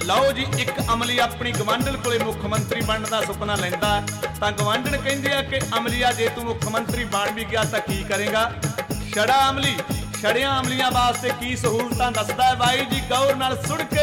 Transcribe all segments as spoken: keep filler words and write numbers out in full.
ਲਓ ਜੀ, ਇੱਕ ਅਮਲੀ ਆਪਣੀ ਗਵਾਂਢਣ ਕੋਲੇ ਮੁੱਖ ਮੰਤਰੀ ਬਣਨ ਦਾ ਸੁਪਨਾ ਲੈਂਦਾ ਤਾਂ ਗਵਾਂਢਣ ਕਹਿੰਦੇ ਆ ਕਿ ਅਮਲੀਆ ਜੇ ਤੂੰ ਮੁੱਖ ਮੰਤਰੀ ਬਣ ਵੀ ਗਿਆ ਤਾਂ ਕੀ ਕਰੇਗਾ। ਛੜਾ ਅਮਲੀ ਛੜਿਆਂ ਅਮਲੀਆਂ ਵਾਸਤੇ ਕੀ ਸਹੂਲਤਾਂ ਦੱਸਦਾ ਹੈ ਬਾਈ ਜੀ, ਗੌਰ ਨਾਲ ਸੁਣ ਕੇ।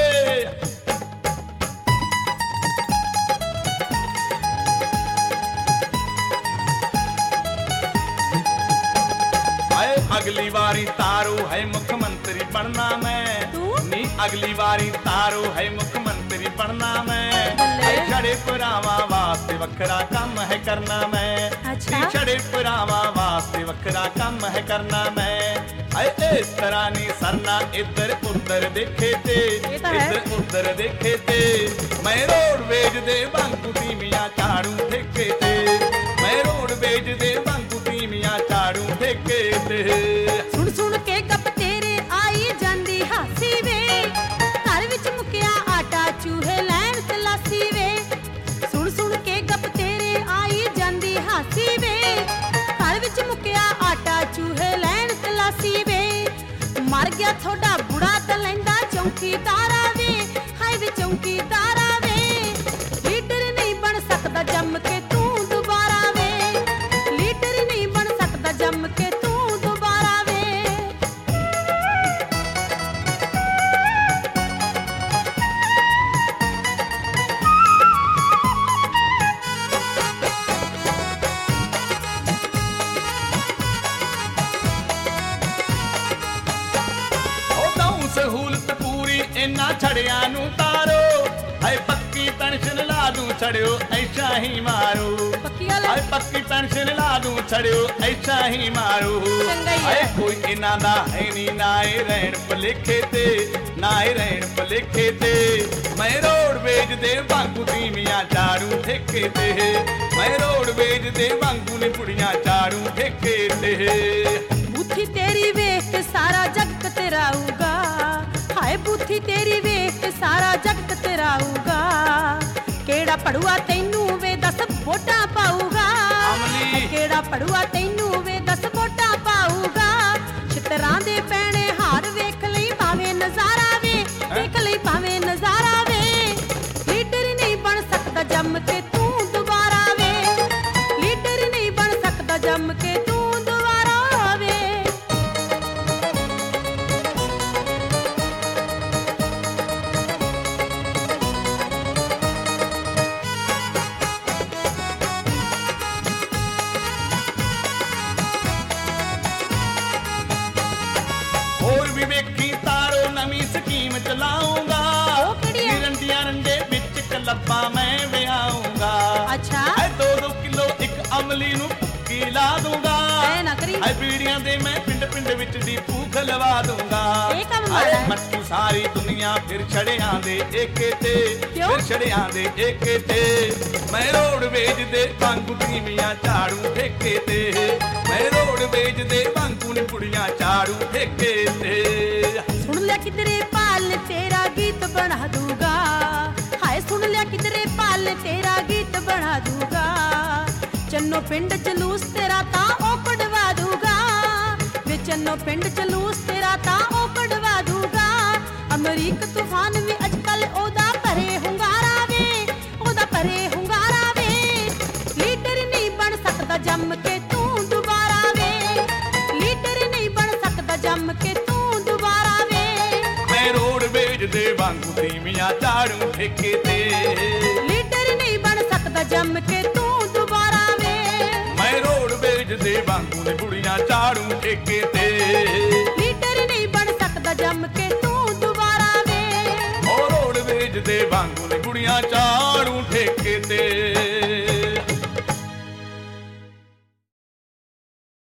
अगली बारी तारो है मुख्यमंत्री बनना मैं नी, अगली बारी तारो है मुख्यमंत्री बनना मैं। छड़े पुरावा वास्ते वखरा काम है करना मैं। अच्छा? छड़े पुरावा वास्ते वखरा काम है करना मैं। इस तरह नी सरना इधर उधर देखे थे, इधर उधर देखे थे। मैं रोड वेज दे बांगू तीमिया झाड़ू ठेके थे, मैं रोड वेज दे बांगू तीमिया झाड़ू ठेके थे। सुन सुन के गप तेरे आई जांदी हासी वे, घर विच मुकिया आटा चूहे लैन तलासी वे। सुन सुन के गप तेरे आई जांदी हासी वे, घर विच मुकिया आटा चूहे लैन तलासी वे। मर गया थोड़ा बुढ़ा तो लैंदा चौकीदारा वे, हाय वे चौकीदारा वे। लीडर नहीं बन सकदा जम के तू दोबारा वे, लीडर नहीं बन सकदा जम के तू दोबारा वे। सहूलत पूरी इन्ना छड़िया नू तारो, है पक्की पेंशन ला दूं छड़ियो ऐसा ही मारो। है पक्की पेंशन ला दूं छड़ियो ऐसा ही मारो। है कोई इना दा है नी नाए रहन भलेखे ते, नाए रहन भलेखे ते। मैं रोड वेज दे बांगू तीमिया झाड़ू ठेके ते, मैं रोड वेज दे बांगू नी पुड़िया झाड़ू ठेके ते। बूथी तेरी वेख के सारा जगत तेराऊगा, हाय बूथी तेरी वेख के सारा जगत तेराऊगा। केड़ा पड़ुआ तैनू वे दस वोटां पाऊगा, केड़ा पड़ुआ तैनू वे दस वोटां पाऊगा। छितरां दे पैणे हार वेख लई भावे नजारा वे, वेख लई भावे नजारा वे। लीडर नहीं बन सकदा जम के तू दोबारा वे, लीडर नहीं बन सकदा जम के तू दोबारा वे। और भी वेखी तारो नवी स्कीम चलाऊंगा, रंडिया रंडे बिच कलब्बा मैं ब्याऊंगा। अच्छा? दो दो किलो एक अमली नू भुक्की ला दूंगा, है बीड़ियां दे मैं पिंड पिंड विच दी भूख लवा दूंगा। अरे मट्टू सारी दुनिया फिर छड़ियां दे एके ते, फिर छड़ियां दे एके ते। मैं रोड वेज दे बांगू तीमिया झाड़ू ठेके ते, मैं रोड वेज दे बांगू नी पुड़ियां झाड़ू ठेके ते। सुन लिया किधरे पाल तेरा गीत बना दूंगा, हाय सुन लिया किधरे पाल तेरा गीत बना दूंगा। चन्नो पिंड जलूस तेरा ता ओ कढवा दूंगा, वे चन्नो पिंड जलूस तेरा ता ओ कढवा दूंगा। अमरीक तूफान भी अजकल ओदा भरे हुंगारा वे, ओदा भरे हुंगारा वे। लीडर नहीं बन सकदा जम के तू दोबारा वे, लीडर नहीं बन सकदा जम के तू दोबारा वे। मैं रोड वेज दे बांगू तीमिया झाड़ू ठेके ते, लीडर नहीं बन सकदा जम के तू दोबारा वे। मैं रोड वेज दे बांगू नी पुड़ियां झाड़ू ठेके ते, लीडर नहीं बन सकदा जम के तू दोबारा वे। ओ रोड वेज दे बांगू नी पुड़ियां झाड़ू